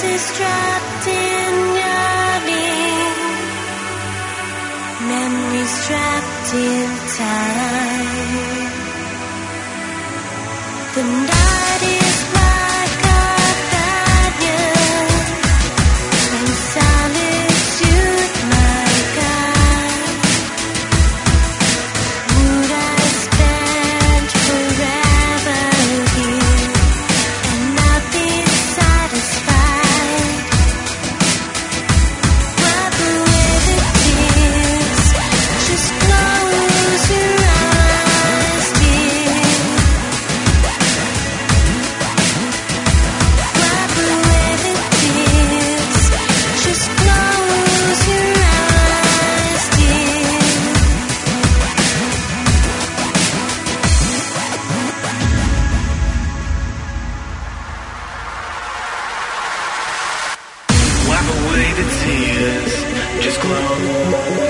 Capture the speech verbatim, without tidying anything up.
Memories trapped in yearning, memories trapped in time. The night is my companion, and solitude my guide. Would I spend forever here and not be satisfied? Wipe away the tears, just close your eyes, dear. Wipe away the tears, just close your eyes, dear. Wipe away the tears, just close